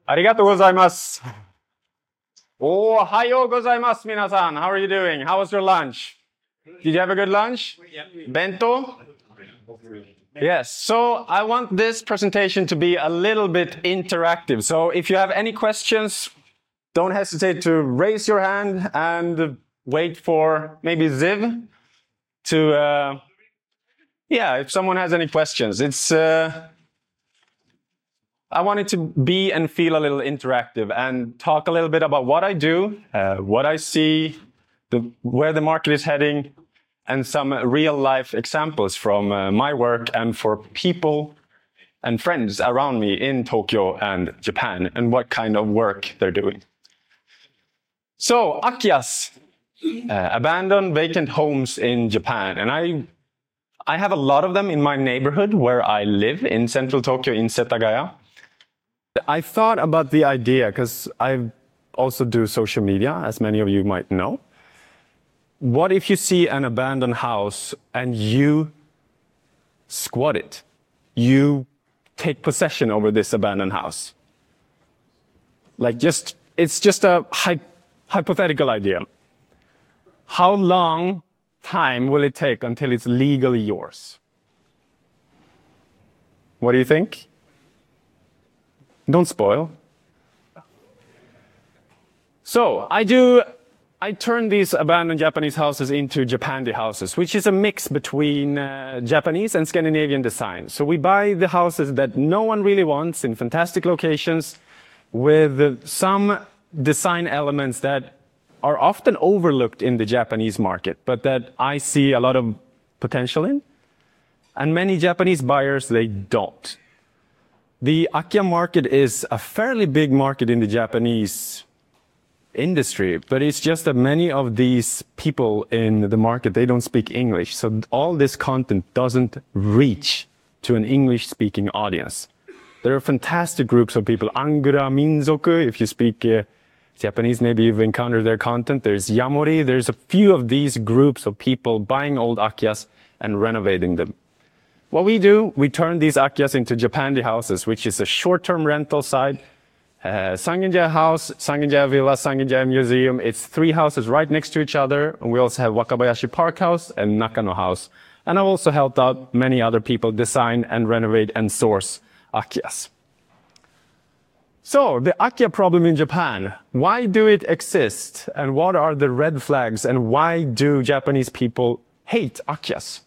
Arigatou gozaimasu. Ohayo gozaimasu, minasan. How are you doing? How was your lunch? Did you have a good lunch? Bento? Yes. So I want this presentation to be a little bit interactive. So if you have any questions, don't hesitate to raise your hand and wait for maybe Ziv to, if someone has any questions. I want it to be and feel a little interactive and talk a little bit about what I do, what I see, where the market is heading, and some real life examples from my work and for people and friends around me in Tokyo and Japan and what kind of work they're doing. So, Akiyas, abandoned vacant homes in Japan. And I have a lot of them in my neighborhood where I live in central Tokyo in Setagaya. I thought about the idea because I also do social media, as many of you might know. What if you see an abandoned house and you squat it? You take possession over this abandoned house. It's just a hypothetical idea. How long time will it take until it's legally yours? What do you think? Don't spoil. So I turn these abandoned Japanese houses into Japandi houses, which is a mix between Japanese and Scandinavian design. So we buy the houses that no one really wants in fantastic locations with some design elements that are often overlooked in the Japanese market, but that I see a lot of potential in. And many Japanese buyers, they don't. The Akiya market is a fairly big market in the Japanese industry, but it's just that many of these people in the market, they don't speak English. So all this content doesn't reach to an English-speaking audience. There are fantastic groups of people. Angura Minzoku, if you speak Japanese, maybe you've encountered their content. There's Yamori. There's a few of these groups of people buying old Akiyas and renovating them. What we do, we turn these Akiyas into Japandi houses, which is a short-term rental site. Sangenjaya House, Sangenjaya Villa, Sangenjaya Museum. It's 3 houses right next to each other. And we also have Wakabayashi Park House and Nakano House. And I've also helped out many other people design and renovate and source Akiyas. So, the Akiya problem in Japan. Why do it exist? And what are the red flags? And why do Japanese people hate Akiyas?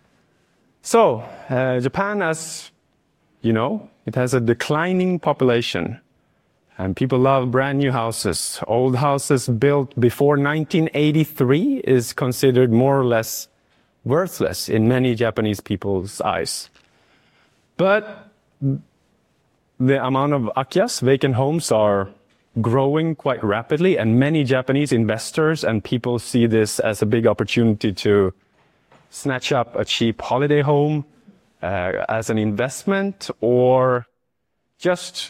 So, Japan, as you know, it has a declining population. And people love brand new houses. Old houses built before 1983 is considered more or less worthless in many Japanese people's eyes. But the amount of Akiyas, vacant homes, are growing quite rapidly. And many Japanese investors and people see this as a big opportunity to snatch up a cheap holiday home as an investment, or just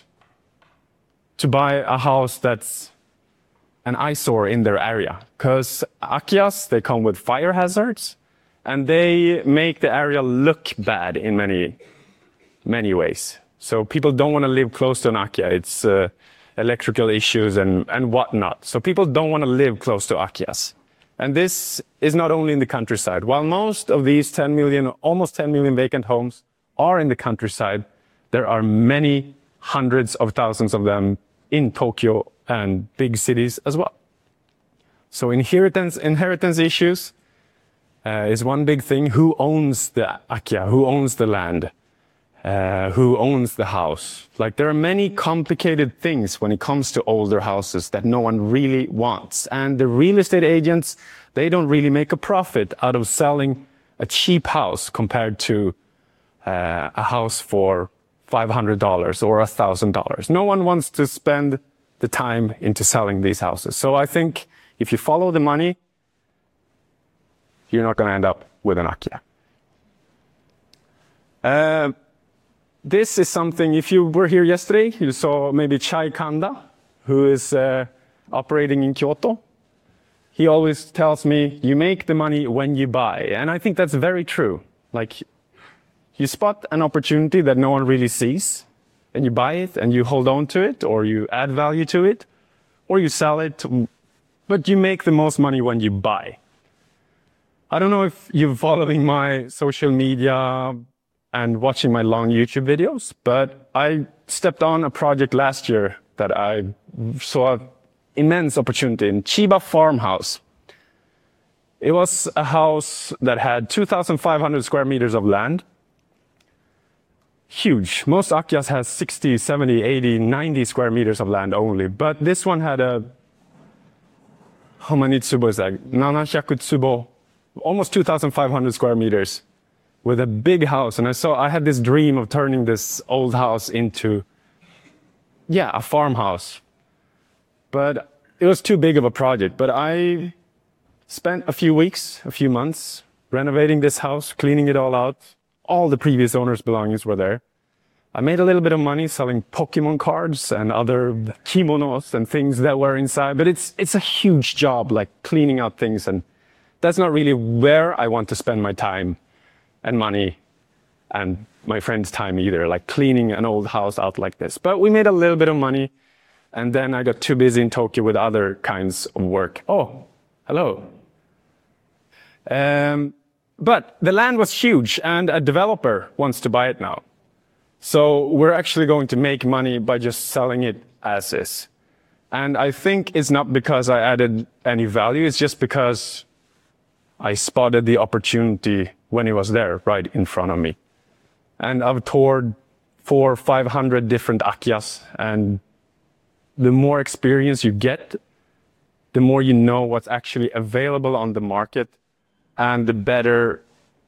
to buy a house that's an eyesore in their area. Because Akiyas, they come with fire hazards, and they make the area look bad in many ways. So people don't want to live close to an Akiya. It's electrical issues and whatnot. So people don't want to live close to Akiyas. And this is not only in the countryside. While most of these almost 10 million vacant homes are in the countryside, there are many hundreds of thousands of them in Tokyo and big cities as well. So inheritance issues is one big thing. Who owns the Akiya? Who owns the land? Who owns the house? Like, there are many complicated things when it comes to older houses that no one really wants. And the real estate agents, they don't really make a profit out of selling a cheap house compared to a house for $500 or $1,000. No one wants to spend the time into selling these houses. So I think if you follow the money, you're not going to end up with an Akiya. This is something, if you were here yesterday, you saw maybe Chai Kanda, who is operating in Kyoto. He always tells me, you make the money when you buy. And I think that's very true. Like, you spot an opportunity that no one really sees. and you buy it and you hold on to it, or you add value to it, or you sell it, but you make the most money when you buy. I don't know if you're following my social media and watching my long YouTube videos, but I stepped on a project last year that I saw immense opportunity in, Chiba Farmhouse. It was a house that had 2,500 square meters of land. Huge. Most Akyas has 60, 70, 80, 90 square meters of land only, but this one had how many tsubo is that? 700 tsubo, almost 2,500 square meters with a big house. And I had this dream of turning this old house into, a farmhouse. But it was too big of a project. But I spent a few weeks, a few months renovating this house, cleaning it all out. All the previous owners' belongings were there. I made a little bit of money selling Pokemon cards and other kimonos and things that were inside, but it's a huge job, like cleaning out things, and that's not really where I want to spend my time and money and my friends' time either, like cleaning an old house out like this. But we made a little bit of money, and then I got too busy in Tokyo with other kinds of work. Oh, hello. But the land was huge, and a developer wants to buy it now. So we're actually going to make money by just selling it as is. And I think it's not because I added any value, it's just because I spotted the opportunity when it was there, right in front of me. And I've toured 400 or 500 different Akyas, and the more experience you get, the more you know what's actually available on the market, and the better...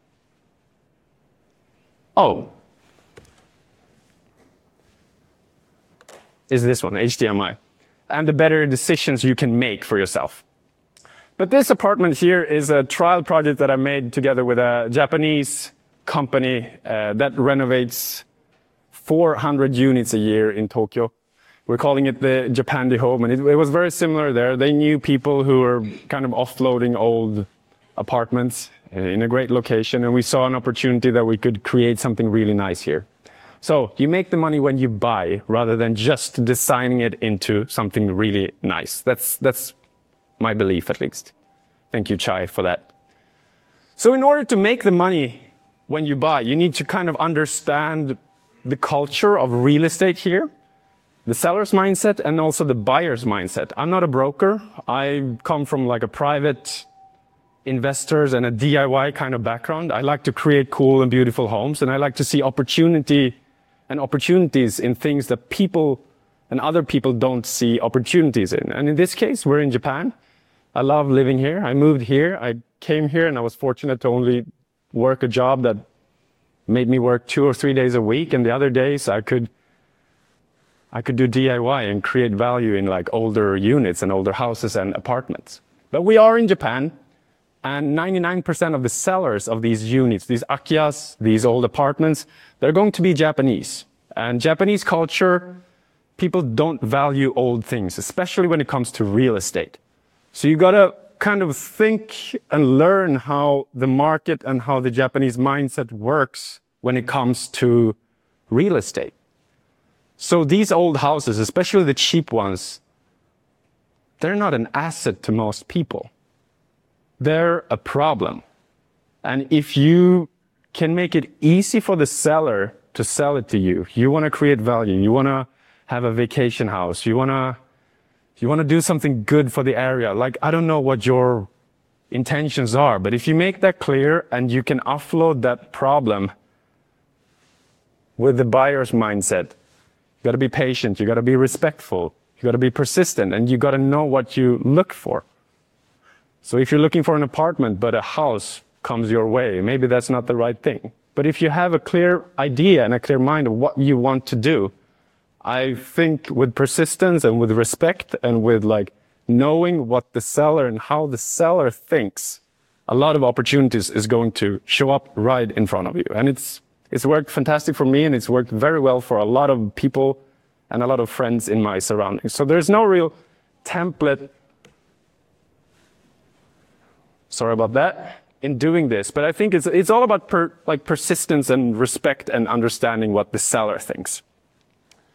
is this one, HDMI. And the better decisions you can make for yourself. But this apartment here is a trial project that I made together with a Japanese company that renovates 400 units a year in Tokyo. We're calling it the Japandi Home, and it was very similar there. They knew people who were kind of offloading old apartments in a great location, and we saw an opportunity that we could create something really nice here. So you make the money when you buy, rather than just designing it into something really nice. That's my belief, at least. Thank you, Chai, for that. So in order to make the money when you buy, you need to kind of understand the culture of real estate here, the seller's mindset, and also the buyer's mindset. I'm not a broker. I come from like a private investors and a DIY kind of background. I like to create cool and beautiful homes, and I like to see opportunities in things that people and other people don't see opportunities in. And in this case, we're in Japan. I love living here. I moved here. I came here, and I was fortunate to only work a job that made me work 2 or 3 days a week, and the other days I could do DIY and create value in like older units and older houses and apartments. But we are in Japan, and 99% of the sellers of these units, these Akyas, these old apartments, they're going to be Japanese. And Japanese culture, people don't value old things, especially when it comes to real estate. So you gotta kind of think and learn how the market and how the Japanese mindset works when it comes to real estate. So these old houses, especially the cheap ones, they're not an asset to most people. They're a problem. And if you can make it easy for the seller to sell it to you, you want to create value, you want to have a vacation house, you want to do something good for the area. Like, I don't know what your intentions are, but if you make that clear and you can offload that problem with the buyer's mindset, you got to be patient, you got to be respectful, you got to be persistent, and you got to know what you look for. So if you're looking for an apartment, but a house comes your way, maybe that's not the right thing. But if you have a clear idea and a clear mind of what you want to do, I think with persistence and with respect and with like knowing what the seller and how the seller thinks, a lot of opportunities is going to show up right in front of you. And it's worked fantastic for me, and it's worked very well for a lot of people and a lot of friends in my surroundings. So there's no real template, sorry about that, in doing this. But I think it's all about persistence and respect and understanding what the seller thinks.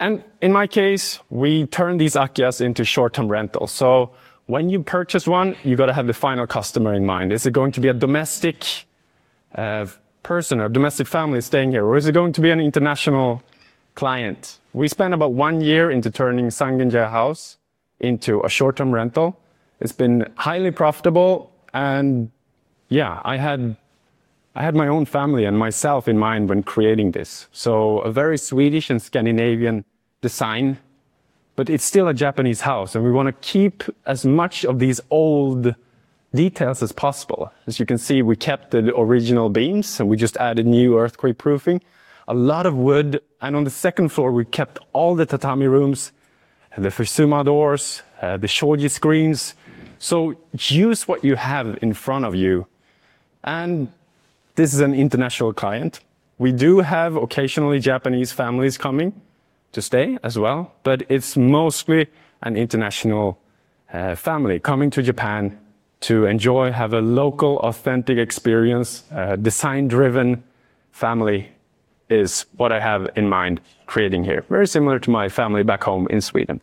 And in my case, we turn these Akias into short-term rentals. So when you purchase one, you got to have the final customer in mind. Is it going to be a domestic person or domestic family staying here, or is it going to be an international client? We spent about 1 year into turning Sangenja House into a short-term rental. It's been highly profitable, and yeah, I had my own family and myself in mind when creating this. So a very Swedish and Scandinavian design, but it's still a Japanese house, and we want to keep as much of these old details as possible. As you can see, we kept the original beams and we just added new earthquake proofing, a lot of wood, and on the second floor we kept all the tatami rooms, the Fusuma doors, the shoji screens. So use what you have in front of you. And this is an international client. We do have occasionally Japanese families coming to stay as well, but it's mostly an international family coming to Japan to enjoy, have a local, authentic experience. Design-driven family is what I have in mind creating here. Very similar to my family back home in Sweden.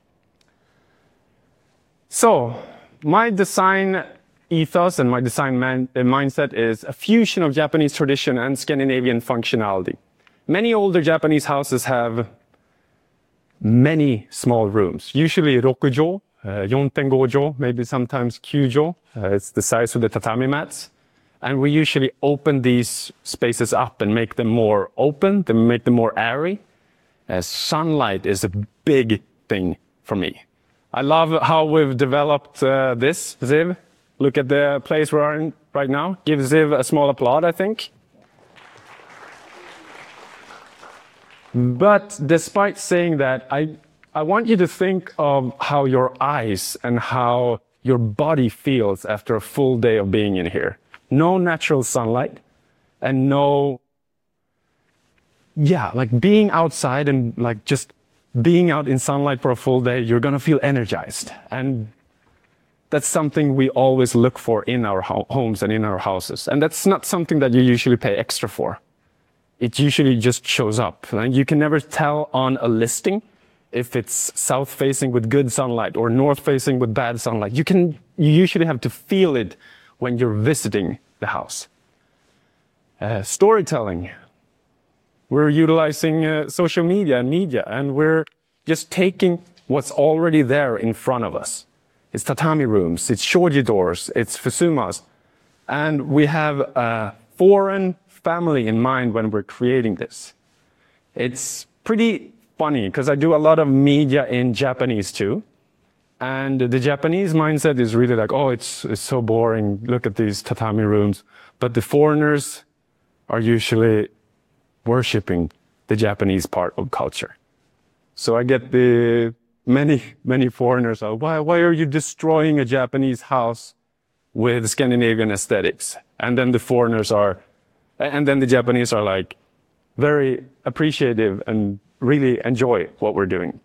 So my design ethos and my design mindset is a fusion of Japanese tradition and Scandinavian functionality. Many older Japanese houses have many small rooms, usually rokujo, 4.5 jo, maybe sometimes 9 jo. It's the size of the tatami mats. And we usually open these spaces up and make them more open, to make them more airy. Sunlight is a big thing for me. I love how we've developed this, Ziv. Look at the place we're in right now. Give Ziv a small applaud, I think. But despite saying that, I want you to think of how your eyes and how your body feels after a full day of being in here. No natural sunlight and like being outside and like just being out in sunlight for a full day, you're gonna feel energized. And that's something we always look for in our homes and in our houses. And that's not something that you usually pay extra for. It usually just shows up. And you can never tell on a listing if it's south facing with good sunlight or north facing with bad sunlight. You usually have to feel it when you're visiting the house. Storytelling. We're utilizing social media, and we're just taking what's already there in front of us. It's tatami rooms, it's shoji doors, it's fusumas. And we have a foreign family in mind when we're creating this. It's pretty funny because I do a lot of media in Japanese too. And the Japanese mindset is really like, oh, it's so boring. Look at these tatami rooms. But the foreigners are usually worshiping the Japanese part of culture. So I get the many foreigners are, why are you destroying a Japanese house with Scandinavian aesthetics? And then the Japanese are like very appreciative and really enjoy what we're doing.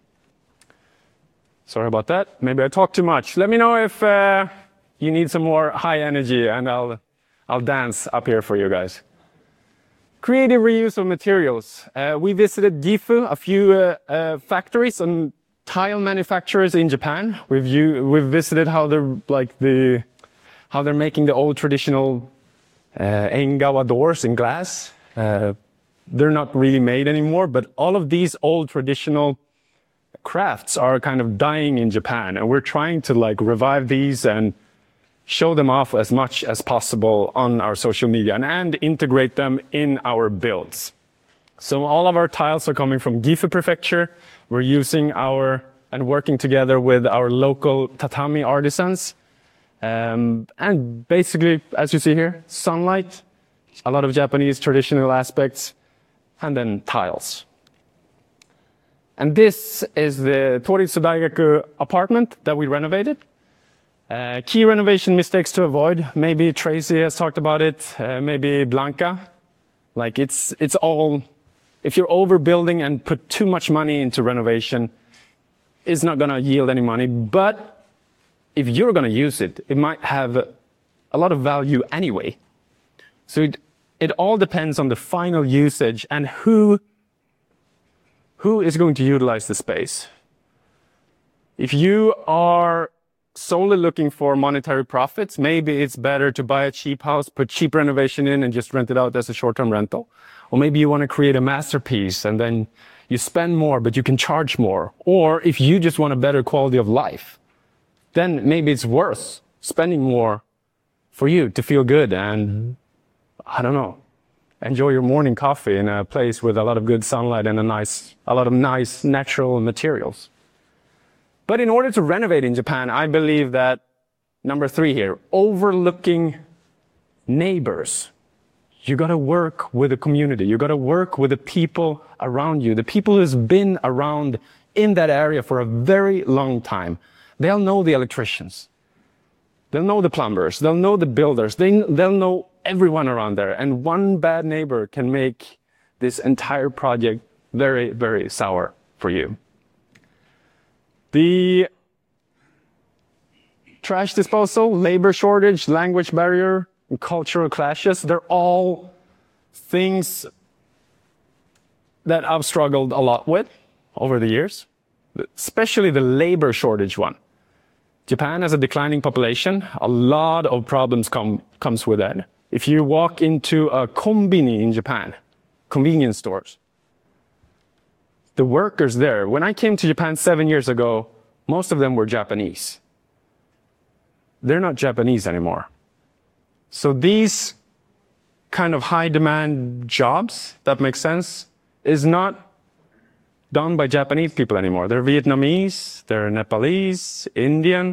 Sorry about that. Maybe I talk too much. Let me know if you need some more high energy, and I'll dance up here for you guys. Creative reuse of materials. We visited Gifu, a few factories and tile manufacturers in Japan. We've visited how they're making the old traditional Engawa doors in glass. They're not really made anymore, but all of these old traditional crafts are kind of dying in Japan, and we're trying to like revive these and show them off as much as possible on our social media and integrate them in our builds. So all of our tiles are coming from Gifu Prefecture. We're using and working together with our local tatami artisans. And basically, as you see here, sunlight, a lot of Japanese traditional aspects, and then tiles. And this is the Toritsu Daigaku apartment that we renovated. Key renovation mistakes to avoid. Maybe Tracy has talked about it. Maybe Blanca. Like it's all, if you're overbuilding and put too much money into renovation, it's not gonna yield any money. But if you're gonna use it, it might have a lot of value anyway. So it all depends on the final usage and who who is going to utilize the space? If you are solely looking for monetary profits, maybe it's better to buy a cheap house, put cheap renovation in and just rent it out as a short-term rental. Or maybe you want to create a masterpiece and then you spend more, but you can charge more. Or if you just want a better quality of life, then maybe it's worth spending more for you to feel good and, I don't know, enjoy your morning coffee in a place with a lot of good sunlight and a lot of nice natural materials. But in order to renovate in Japan, I believe that number 3 here, overlooking neighbors. You got to work with the community. You got to work with the people around you, the people who's been around in that area for a very long time. They'll know the electricians. They'll know the plumbers. They'll know the builders. They'll know everyone around there. And one bad neighbor can make this entire project very, very sour for you. The trash disposal, labor shortage, language barrier, and cultural clashes, they're all things that I've struggled a lot with over the years, especially the labor shortage one. Japan has a declining population. A lot of problems comes with that. If you walk into a konbini in Japan, convenience stores, the workers there, when I came to Japan 7 years ago, most of them were Japanese. They're not Japanese anymore. So these kind of high demand jobs, that makes sense, is not done by Japanese people anymore. They're Vietnamese, they're Nepalese, Indian,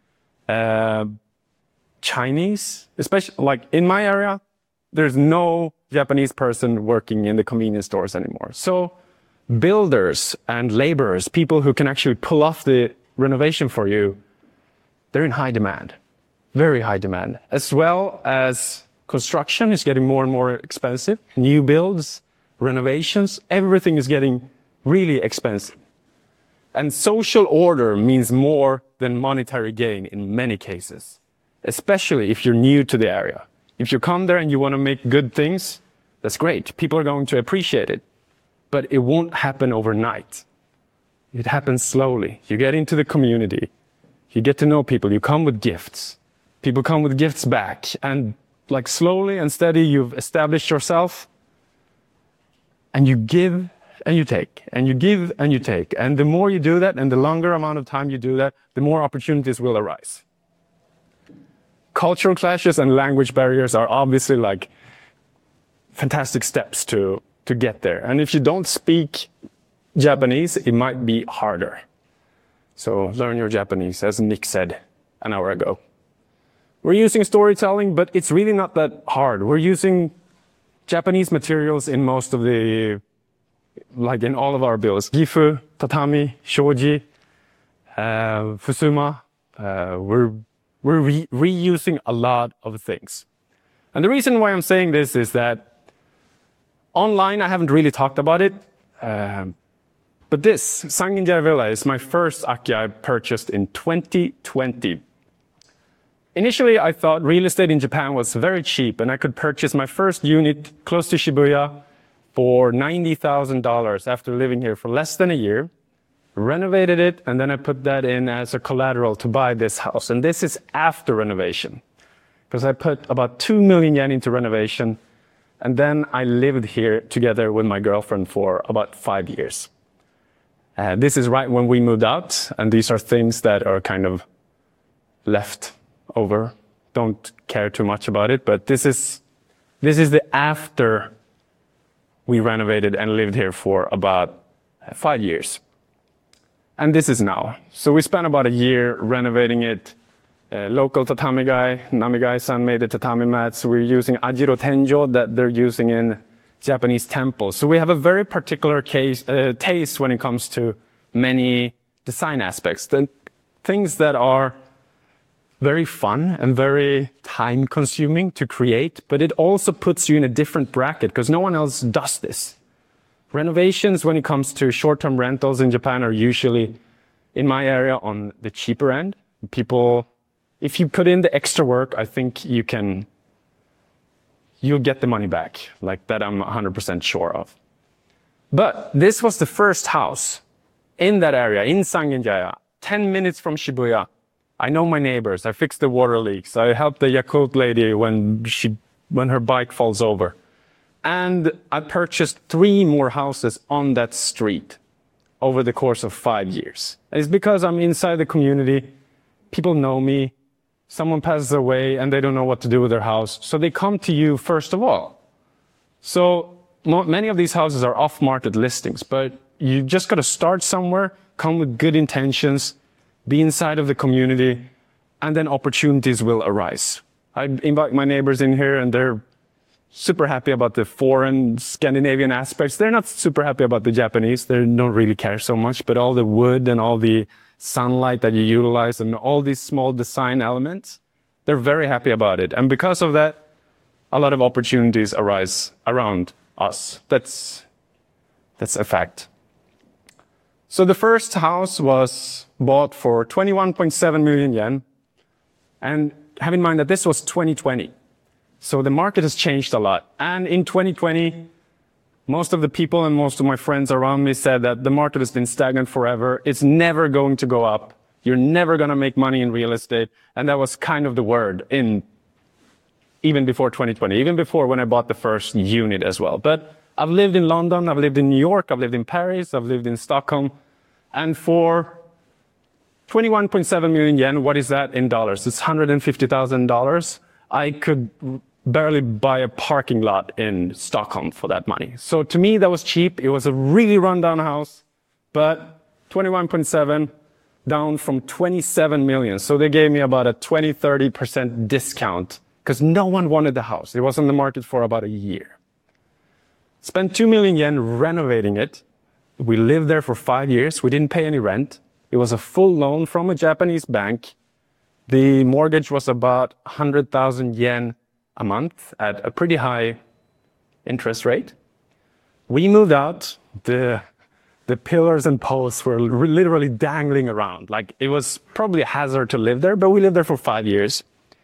Chinese, especially like in my area, there's no Japanese person working in the convenience stores anymore. So builders and laborers, people who can actually pull off the renovation for you, they're in high demand, very high demand, as well as construction is getting more and more expensive. New builds, renovations, everything is getting really expensive. And social order means more than monetary gain in many cases, especially if you're new to the area. If you come there and you want to make good things, that's great. People are going to appreciate it. But it won't happen overnight. It happens slowly. You get into the community. You get to know people. You come with gifts. People come with gifts back. And like slowly and steady, you've established yourself. And you give and you take. And you give and you take. And the more you do that and the longer amount of time you do that, the more opportunities will arise. Cultural clashes and language barriers are obviously like fantastic steps to get there. And if you don't speak Japanese, it might be harder. So learn your Japanese, as Nick said an hour ago. We're using storytelling, but it's really not that hard. We're using Japanese materials in most of the, like in all of our builds. Gifu, tatami, shoji, fusuma. We're reusing a lot of things. And the reason why I'm saying this is that online, I haven't really talked about it, but this, Sanginjaya Villa, is my first Akiya I purchased in 2020. Initially, I thought real estate in Japan was very cheap, and I could purchase my first unit close to Shibuya for $90,000 after living here for less than a year, renovated it, and then I put that in as a collateral to buy this house. And this is after renovation, because I put about 2 million yen into renovation. And then I lived here together with my girlfriend for about 5 years. This is right when we moved out, and these are things that are kind of left over. Don't care too much about it, but this is the after we renovated and lived here for about 5 years. And this is now. So we spent about a year renovating it. Local tatami guy, Namigai-san, made the tatami mats. We're using Ajiro Tenjo that they're using in Japanese temples. So we have a very particular taste when it comes to many design aspects. The things that are very fun and very time consuming to create, but it also puts you in a different bracket because no one else does this. Renovations when it comes to short-term rentals in Japan are usually, in my area, on the cheaper end. People, if you put in the extra work, I think you'll get the money back. Like that I'm 100% sure of. But this was the first house in that area, in Sangenjaya, 10 minutes from Shibuya. I know my neighbors. I fixed the water leaks. I helped the Yakult lady when her bike falls over. And I purchased 3 more houses on that street over the course of 5 years. And it's because I'm inside the community. People know me. Someone passes away and they don't know what to do with their house. So they come to you first of all. So many of these houses are off-market listings, but you just got to start somewhere, come with good intentions, be inside of the community, and then opportunities will arise. I invite my neighbors in here and they're super happy about the foreign Scandinavian aspects. They're not super happy about the Japanese. They don't really care so much, but all the wood and all the sunlight that you utilize and all these small design elements, they're very happy about it. And because of that, a lot of opportunities arise around us. That's a fact. So the first house was bought for 21.7 million yen. And have in mind that this was 2020. So the market has changed a lot. And in 2020, most of the people and most of my friends around me said that the market has been stagnant forever. It's never going to go up. You're never going to make money in real estate. And that was kind of the word even before 2020, even before when I bought the first unit as well. But I've lived in London, I've lived in New York, I've lived in Paris, I've lived in Stockholm. And for 21.7 million yen, what is that in dollars? It's $150,000. I could barely buy a parking lot in Stockholm for that money. So to me, that was cheap. It was a really rundown house, but 21.7 down from 27 million. So they gave me about a 20-30% discount because no one wanted the house. It was on the market for about a year. Spent 2 million yen renovating it. We lived there for 5 years. We didn't pay any rent. It was a full loan from a Japanese bank. The mortgage was about 100,000 yen a month at a pretty high interest rate. We moved out. The pillars and posts were literally dangling around. Like it was probably a hazard to live there, but we lived there for 5 years.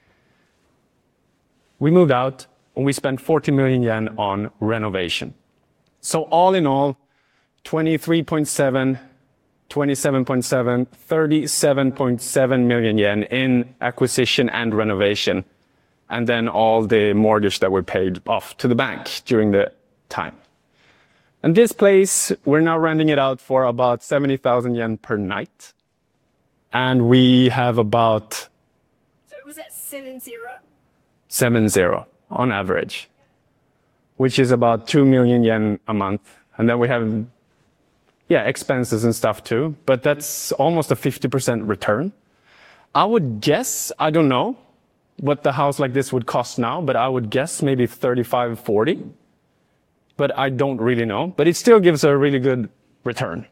We moved out and we spent 40 million yen on renovation. So all in all, 23.7, 27.7, 37.7 million yen in acquisition and renovation. And then all the mortgage that were paid off to the bank during the time. And this place, we're now renting it out for about 70,000 yen per night. And we have about... So was that 70? 70 on average, which is about 2 million yen a month. And then we have, expenses and stuff too, but that's almost a 50% return. I would guess, I don't know what the house like this would cost now, but I would guess maybe 35, 40. But I don't really know. But it still gives a really good return.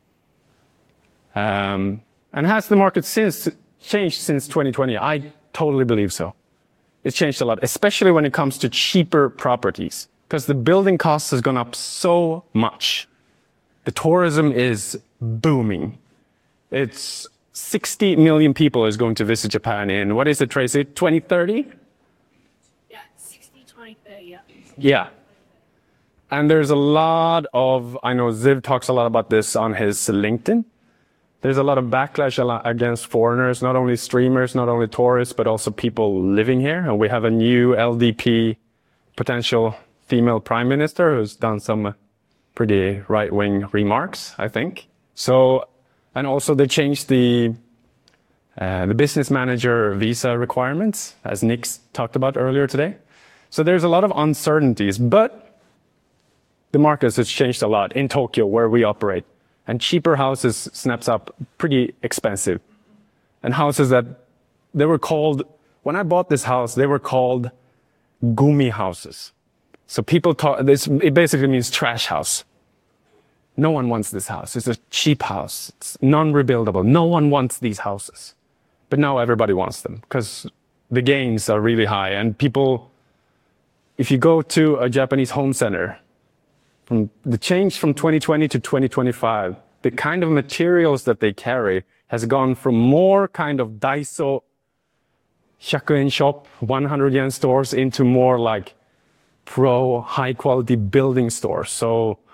And has the market changed since 2020? I totally believe so. It's changed a lot, especially when it comes to cheaper properties, because the building cost has gone up so much. The tourism is booming. It's 60 million people is going to visit Japan in, what is it, Tracy, 2030? Yeah, 60, 20, 30, yeah. Yeah. And there's a lot of, I know Ziv talks a lot about this on his LinkedIn. There's a lot of backlash against foreigners, not only streamers, not only tourists, but also people living here. And we have a new LDP potential female prime minister who's done some pretty right-wing remarks, I think. So, and also they changed the business manager visa requirements, as Nick talked about earlier today. So there's a lot of uncertainties, but the market has changed a lot in Tokyo where we operate. And cheaper houses snaps up pretty expensive. And houses that they were called, when I bought this house, they were called gumi houses. So people talk, it basically means trash house. No one wants this house. It's a cheap house. It's non-rebuildable. No one wants these houses. But now everybody wants them because the gains are really high. And people, if you go to a Japanese home center, from the change from 2020 to 2025, the kind of materials that they carry has gone from more kind of Daiso 100 yen shop, 100 yen stores into more like pro high quality building stores. So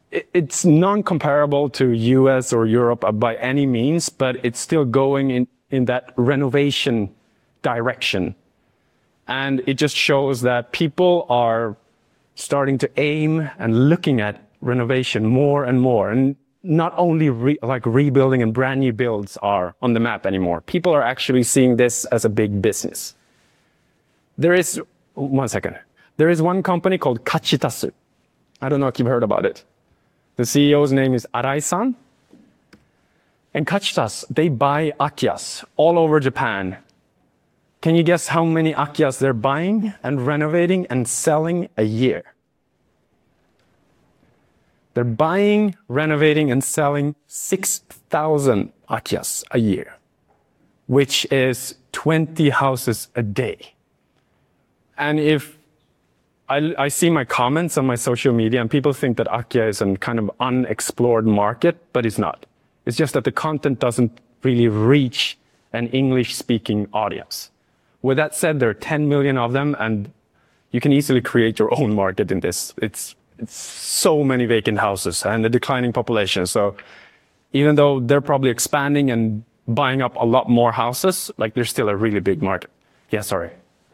it's non-comparable to US or Europe by any means, but it's still going in that renovation direction. And it just shows that people are starting to aim and looking at renovation more and more. And not only rebuilding and brand new builds are on the map anymore. People are actually seeing this as a big business. There is one company called Kachitasu. I don't know if you've heard about it. The CEO's name is Arai-san. And Kachitasu, they buy Akias all over Japan. Can you guess how many Akias they're buying and renovating and selling a year? They're buying, renovating, and selling 6,000 Akias a year, which is 20 houses a day. And if I see my comments on my social media, and people think that Akia is a kind of unexplored market, but it's not. It's just that the content doesn't really reach an English-speaking audience. With that said, there are 10 million of them, and you can easily create your own market in this. It's so many vacant houses and a declining population. So even though they're probably expanding and buying up a lot more houses, like there's still a really big market. Yeah, sorry.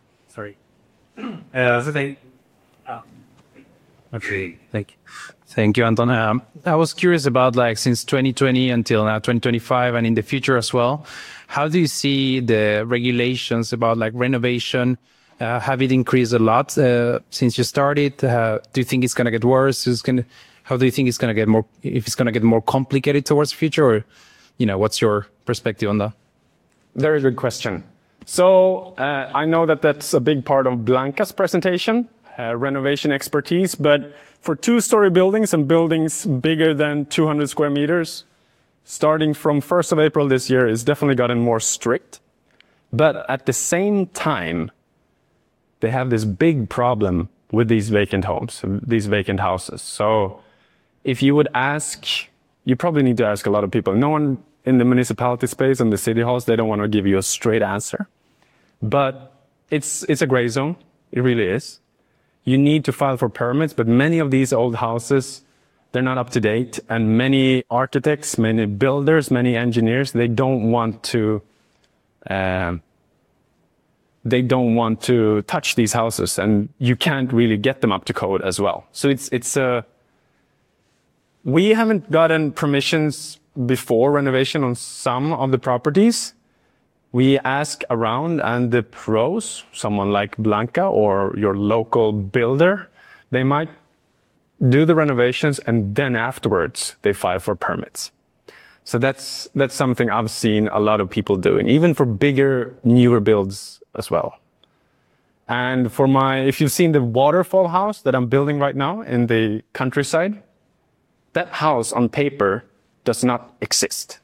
Okay, thank you, Anton. I was curious about since 2020 until now 2025 and in the future as well, how do you see the regulations about renovation? Have it increased a lot since you started? Do you think it's going to get worse? How do you think it's going to get more? If it's going to get more complicated towards the future, or what's your perspective on that? Very good question. So I know that that's a big part of Blanca's presentation, renovation expertise, but for two-story buildings and buildings bigger than 200 square meters, starting from 1st of April this year, it's definitely gotten more strict. But at the same time, they have this big problem with these vacant homes, these vacant houses. So if you would ask, you probably need to ask a lot of people. No one in the municipality space and the city halls, they don't want to give you a straight answer. But it's a gray zone. It really is. You need to file for permits, but many of these old houses, they're not up to date. And many architects, many builders, many engineers, they don't want to touch these houses, and you can't really get them up to code as well. So we haven't gotten permissions before renovation on some of the properties. We ask around, and the pros, someone like Blanca or your local builder, they might do the renovations and then afterwards they file for permits. So that's something I've seen a lot of people doing, even for bigger, newer builds as well. And if you've seen the waterfall house that I'm building right now in the countryside, that house on paper does not exist.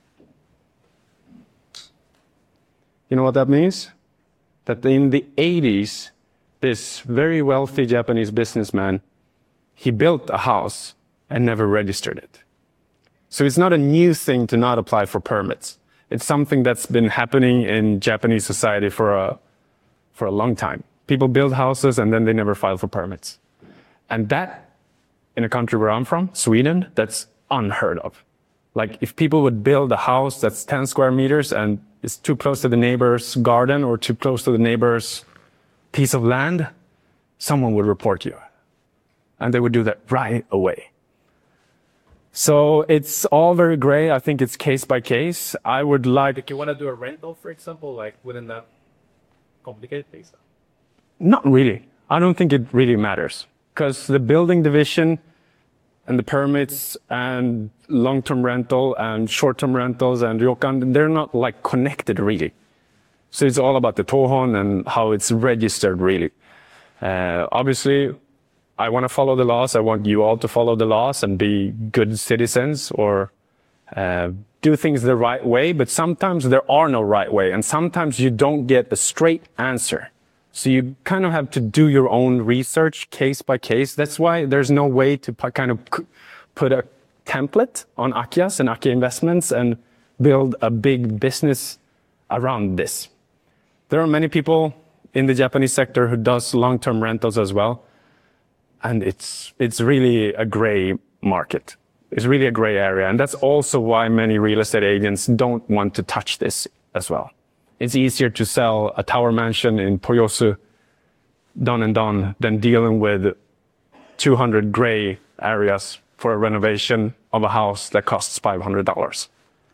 You know what that means? That in the 80s, this very wealthy Japanese businessman, he built a house and never registered it. So it's not a new thing to not apply for permits. It's something that's been happening in Japanese society for a long time. People build houses and then they never file for permits. And that, in a country where I'm from, Sweden, that's unheard of. Like if people would build a house that's 10 square meters and it's too close to the neighbor's garden or too close to the neighbor's piece of land, someone would report you. And they would do that right away. So it's all very gray. I think it's case by case. I would like... If you want to do a rental, for example, wouldn't that complicate things? Not really. I don't think it really matters. Because the building division and the permits and long-term rental and short-term rentals and ryokan, they're not connected really. So it's all about the tohon and how it's registered really. Obviously, I want to follow the laws. I want you all to follow the laws and be good citizens or do things the right way. But sometimes there are no right way. And sometimes you don't get a straight answer. So you kind of have to do your own research case by case. That's why there's no way to kind of put a template on Akias and Akia Investments and build a big business around this. There are many people in the Japanese sector who does long-term rentals as well. And it's really a gray market. It's really a gray area. And that's also why many real estate agents don't want to touch this as well. It's easier to sell a tower mansion in Poyosu, done and done, than dealing with 200 gray areas for a renovation of a house that costs $500.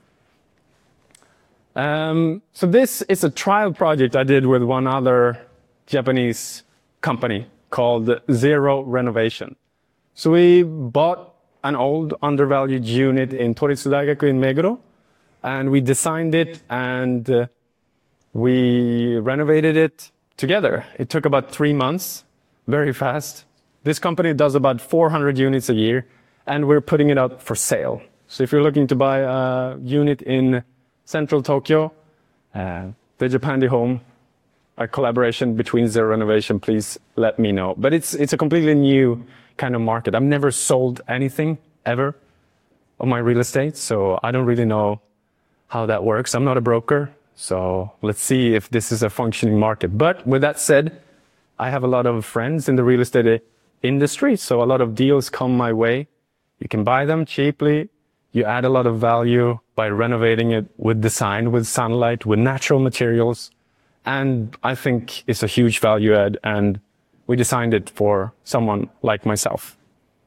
So this is a trial project I did with one other Japanese company called Zero Renovation. So we bought an old undervalued unit in Toritsu Daigaku in Meguro, and we designed it and we renovated it together. It took about 3 months, very fast. This company does about 400 units a year, and we're putting it up for sale. So if you're looking to buy a unit in central Tokyo, the Japandi Home, a collaboration between Zero Renovation, please let me know. But it's a completely new kind of market. I've never sold anything ever of my real estate, so I don't really know how that works. I'm not a broker, so let's see if this is a functioning market. But with that said, I have a lot of friends in the real estate industry, so a lot of deals come my way. You can buy them cheaply. You add a lot of value by renovating it with design, with sunlight, with natural materials. And I think it's a huge value add, and we designed it for someone like myself.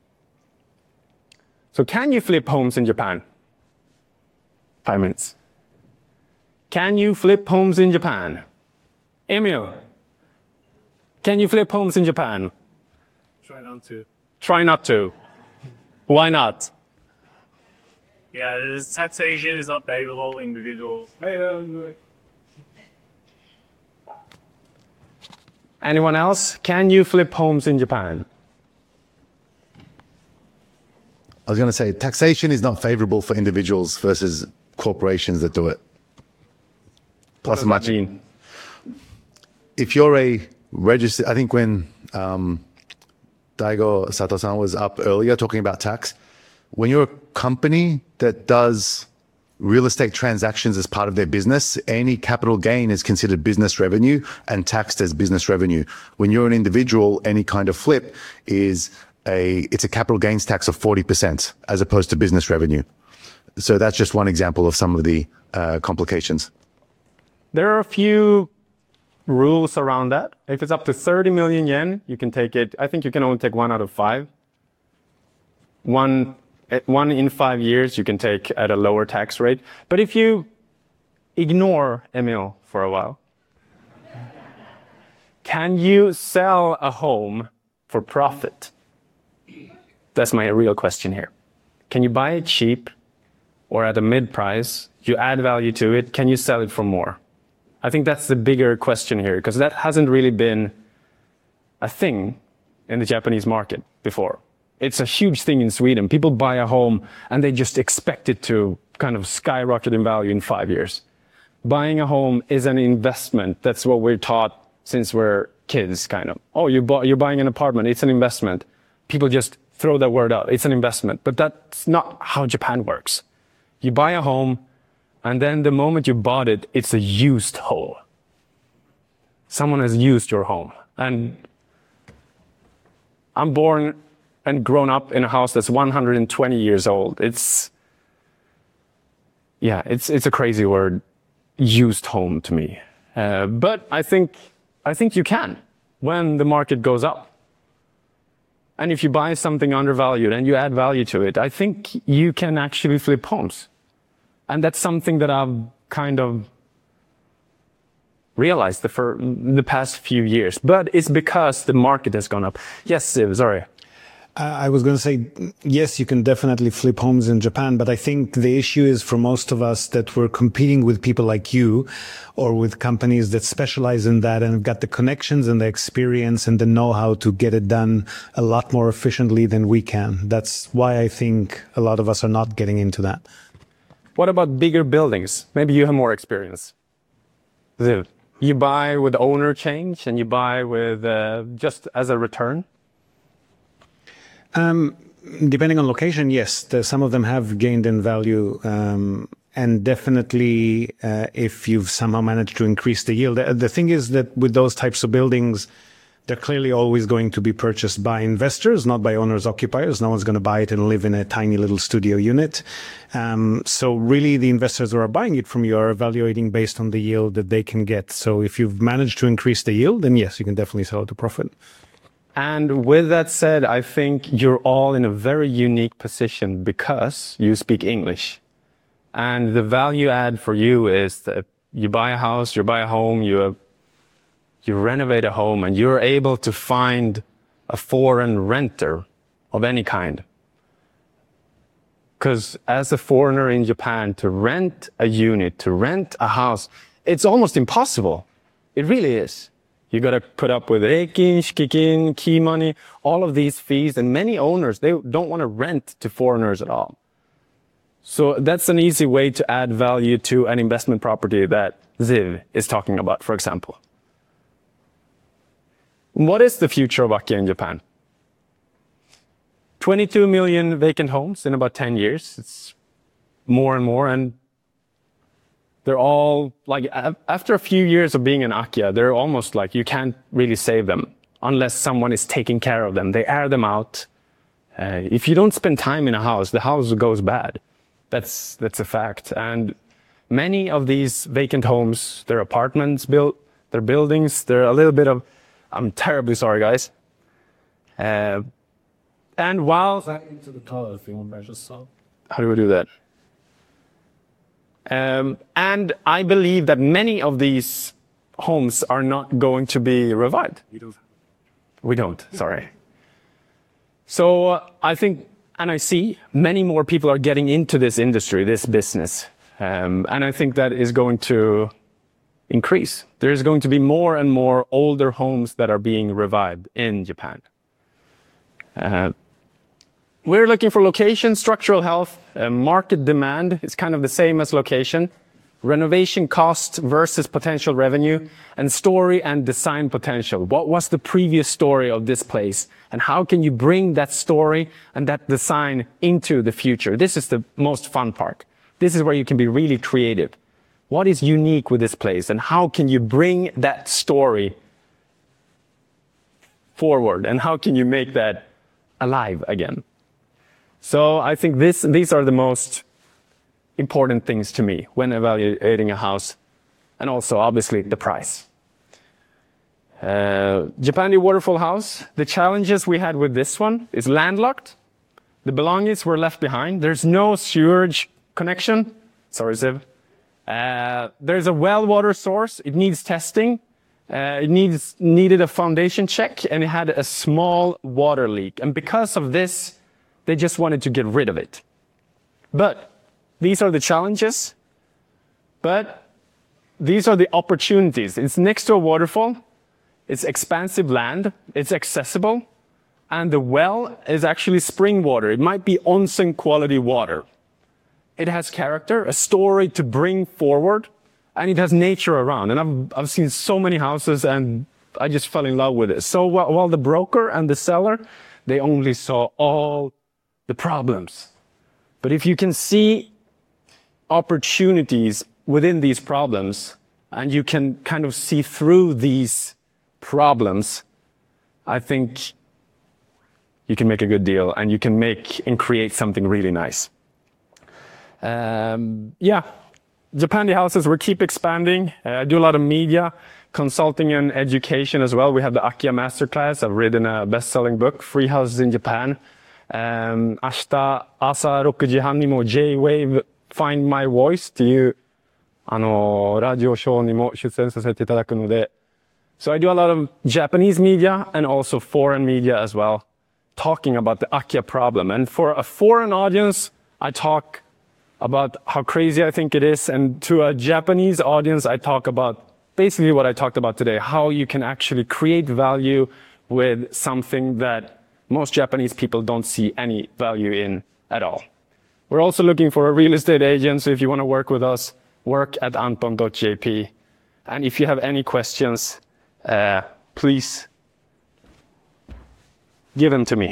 So can you flip homes in Japan? 5 minutes. Can you flip homes in Japan? Emil, can you flip homes in Japan? Try not to. Try not to. Why not? Yeah, this taxation is not favorable individuals. Anyone else? Can you flip homes in Japan? I was going to say taxation is not favorable for individuals versus corporations that do it. Plus, What does that mean? if you're a registered, I think when Daigo Sato-san was up earlier talking about tax, when you're a company that does real estate transactions as part of their business, any capital gain is considered business revenue and taxed as business revenue. When you're an individual, any kind of flip it's a capital gains tax of 40% as opposed to business revenue. So that's just one example of some of the complications. There are a few rules around that. If it's up to 30 million yen, you can take it. I think you can only take 1 out of 5. One in 5 years, you can take at a lower tax rate. But if you ignore Emil for a while, can you sell a home for profit? That's my real question here. Can you buy it cheap or at a mid price? You add value to it. Can you sell it for more? I think that's the bigger question here, because that hasn't really been a thing in the Japanese market before. It's a huge thing in Sweden. People buy a home and they just expect it to kind of skyrocket in value in 5 years. Buying a home is an investment. That's what we're taught since we're kids, kind of. Oh, you're buying an apartment. It's an investment. People just throw that word out. It's an investment. But that's not how Japan works. You buy a home, and then the moment you bought it, it's a used home. Someone has used your home. And I'm born and grown up in a house that's 120 years old. It's a crazy word, used home to me. But I think you can when the market goes up. And if you buy something undervalued and you add value to it, I think you can actually flip homes. And that's something that I've kind of realized the past few years. But it's because the market has gone up. Yes, Siv, sorry. I was going to say, yes, you can definitely flip homes in Japan, but I think the issue is for most of us that we're competing with people like you or with companies that specialize in that and have got the connections and the experience and the know-how to get it done a lot more efficiently than we can. That's why I think a lot of us are not getting into that. What about bigger buildings? Maybe you have more experience. Ziv, you buy with owner change and you buy with just as a return? Depending on location, yes, some of them have gained in value. And definitely, if you've somehow managed to increase the yield. The thing is that with those types of buildings, They're clearly always going to be purchased by investors, not by owners occupiers. No one's going to buy it and live in a tiny little studio unit. So really the investors who are buying it from you are evaluating based on the yield that they can get. So if you've managed to increase the yield, then yes, you can definitely sell it to profit. And with that said, I think you're all in a very unique position because you speak English. And the value add for you is that you buy a house, you buy a home, you renovate a home, and you're able to find a foreign renter of any kind. Because as a foreigner in Japan, to rent a unit, to rent a house, it's almost impossible. It really is. You got to put up with reikin, shikikin, key money, all of these fees. And many owners, they don't want to rent to foreigners at all. So that's an easy way to add value to an investment property that Ziv is talking about, for example. What is the future of Akia in Japan? 22 million vacant homes in about 10 years. It's more and more. And they're all like, after a few years of being an Akia, they're almost like you can't really save them unless someone is taking care of them. They air them out. If you don't spend time in a house, the house goes bad. That's a fact. And many of these vacant homes, they're apartments built, they're buildings, they're a little bit of, I'm terribly sorry, guys. And while... Into the color if you want to measure so. How do we do that? And I believe that many of these homes are not going to be revived. We don't, sorry. So I think, and I see many more people are getting into this industry, this business. And I think that is going to increase. There's going to be more and more older homes that are being revived in Japan. We're looking for location, structural health, market demand. It's kind of the same as location. Renovation cost versus potential revenue, and story and design potential. What was the previous story of this place? And how can you bring that story and that design into the future? This is the most fun part. This is where you can be really creative. What is unique with this place, and how can you bring that story forward, and how can you make that alive again? So I think these are the most important things to me when evaluating a house, and also obviously the price. Japandi Waterfall House, the challenges we had with this one is landlocked. The belongings were left behind. There's no sewerage connection. Sorry, Ziv. There's a well water source. It needs testing. It needed a foundation check, and it had a small water leak. And because of this, they just wanted to get rid of it. But these are the challenges. But these are the opportunities. It's next to a waterfall. It's expansive land. It's accessible. And the well is actually spring water. It might be onsen quality water. It has character, a story to bring forward, and it has nature around. And I've seen so many houses, and I just fell in love with it. So while the broker and the seller, they only saw all the problems. But if you can see opportunities within these problems, and you can kind of see through these problems, I think you can make a good deal, and you can make and create something really nice. Yeah, Japandi houses, we keep expanding. I do a lot of media, consulting and education as well. We have the Akia Masterclass. I've written a best-selling book, Free Houses in Japan. 明日朝6時半にも J-Wave Find My Voice っていうラジオショーにも出演させていただくので So I do a lot of Japanese media and also foreign media as well, talking about the Akia problem. And for a foreign audience, I talk about how crazy I think it is. And to a Japanese audience, I talk about basically what I talked about today, how you can actually create value with something that most Japanese people don't see any value in at all. We're also looking for a real estate agent, so if you want to work with us, work at anton.jp. And if you have any questions, please give them to me.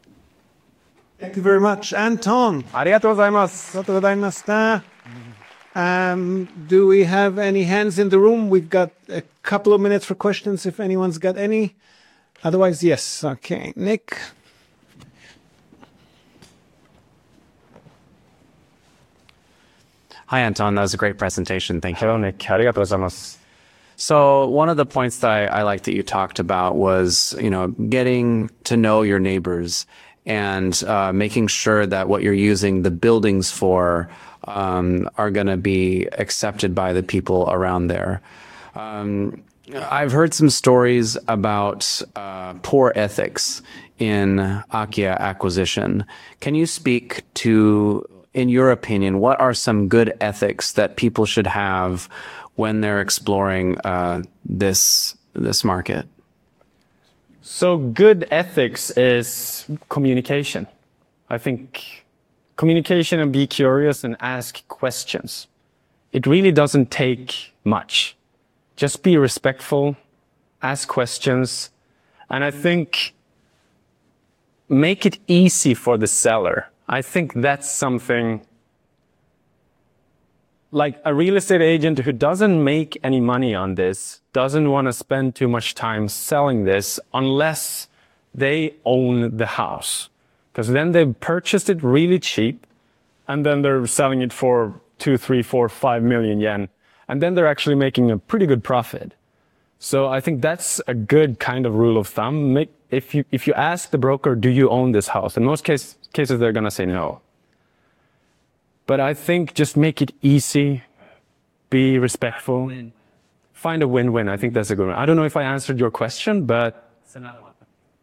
Thank you very much, Anton. ありがとうございます。 ありがとうございました。 Do we have any hands in the room? We've got a couple of minutes for questions if anyone's got any. Otherwise, yes. Okay, Nick. Hi, Anton. That was a great presentation. Thank you. Hello, Nick. ありがとうございます。 So one of the points that I liked that you talked about was, getting to know your neighbors and making sure that what you're using the buildings for are going to be accepted by the people around there. I've heard some stories about poor ethics in Akia acquisition. Can you speak to, in your opinion, what are some good ethics that people should have when they're exploring this market? So good ethics is communication. I think communication and be curious and ask questions. It really doesn't take much. Just be respectful, ask questions, and I think make it easy for the seller. I think that's something like a real estate agent who doesn't make any money on this, doesn't want to spend too much time selling this unless they own the house. Because then they've purchased it really cheap and then they're selling it for 2, 3, 4, 5 million yen. And then they're actually making a pretty good profit. So I think that's a good kind of rule of thumb. If you ask the broker, do you own this house? In most cases, they're going to say no. But I think just make it easy, be respectful, find a win-win. I think that's a good one. I don't know if I answered your question, but it's another one.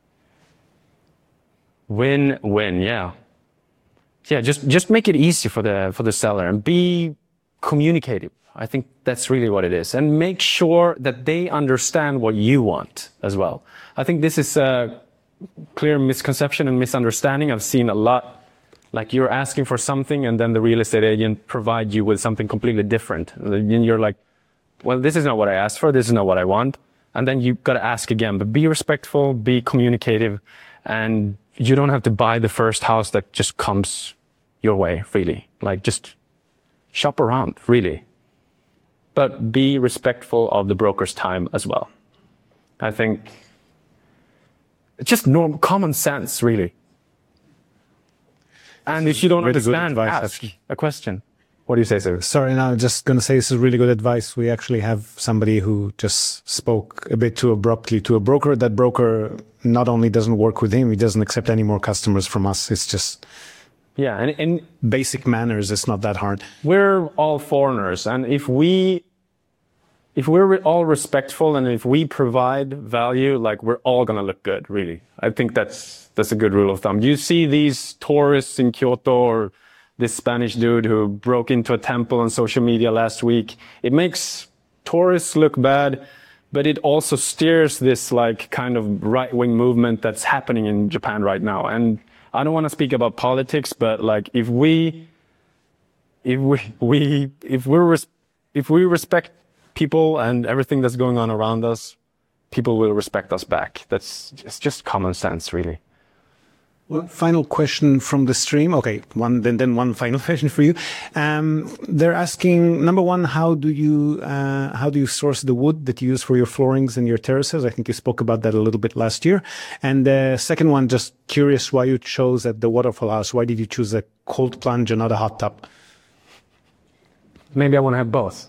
Win-win, yeah. Yeah, just make it easy for the seller and be communicative. I think that's really what it is. And make sure that they understand what you want as well. I think this is a clear misconception and misunderstanding. I've seen a lot. Like you're asking for something and then the real estate agent provides you with something completely different. And you're like, well, this is not what I asked for. This is not what I want. And then you've got to ask again, but be respectful, be communicative, and you don't have to buy the first house that just comes your way, really. Like just shop around, really. But be respectful of the broker's time as well. I think it's just common sense, really. And if you don't understand, ask a question. What do you say, sir? Sorry, no, I'm just going to say this is really good advice. We actually have somebody who just spoke a bit too abruptly to a broker. That broker not only doesn't work with him, he doesn't accept any more customers from us. It's just... Yeah, and basic manners, it's not that hard. We're all foreigners, and if we're all respectful and if we provide value, like we're all gonna look good, really. I think that's a good rule of thumb. You see these tourists in Kyoto or this Spanish dude who broke into a temple on social media last week. It makes tourists look bad, but it also steers this like kind of right-wing movement that's happening in Japan right now. And I don't want to speak about politics, but like if we respect people and everything that's going on around us, people will respect us back. It's just common sense, really. One final question from the stream. Okay, then one final question for you. They're asking, number one, how do you source the wood that you use for your floorings and your terraces? I think you spoke about that a little bit last year. And the second one, just curious why you chose at the Waterfall House. Why did you choose a cold plunge and not a hot tub? Maybe I want to have both.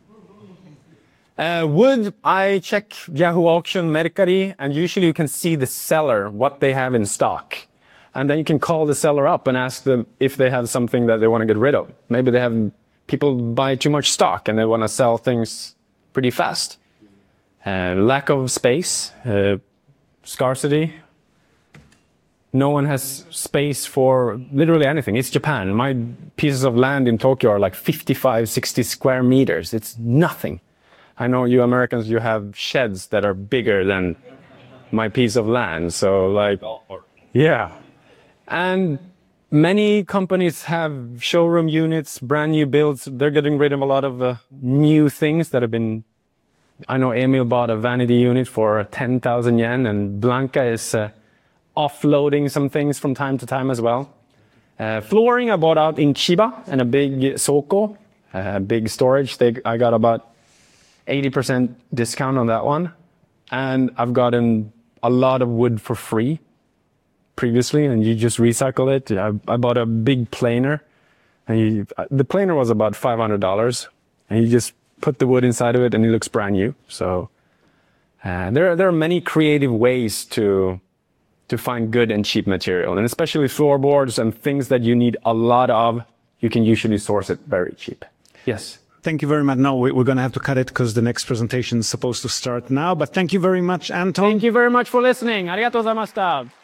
Wood, I check Yahoo Auction, Mercari, and usually you can see the seller, what they have in stock. And then you can call the seller up and ask them if they have something that they want to get rid of. Maybe people buy too much stock and they want to sell things pretty fast. Lack of space, scarcity. No one has space for literally anything. It's Japan. My pieces of land in Tokyo are like 55, 60 square meters. It's nothing. I know you Americans, you have sheds that are bigger than my piece of land. So like, yeah. And many companies have showroom units, brand new builds. They're getting rid of a lot of new things that have been, I know Emil bought a vanity unit for 10,000 yen and Blanca is offloading some things from time to time as well. Flooring I bought out in Chiba and a big Soko. big storage. I got about 80% discount on that one. And I've gotten a lot of wood for free previously, and you just recycle it. I bought a big planer, and the planer was about $500, and you just put the wood inside of it, and it looks brand new. So there are many creative ways to find good and cheap material, and especially floorboards and things that you need a lot of, you can usually source it very cheap. Yes. Thank you very much. No, we're going to have to cut it because the next presentation is supposed to start now. But thank you very much, Anton. Thank you very much for listening. ありがとうございました。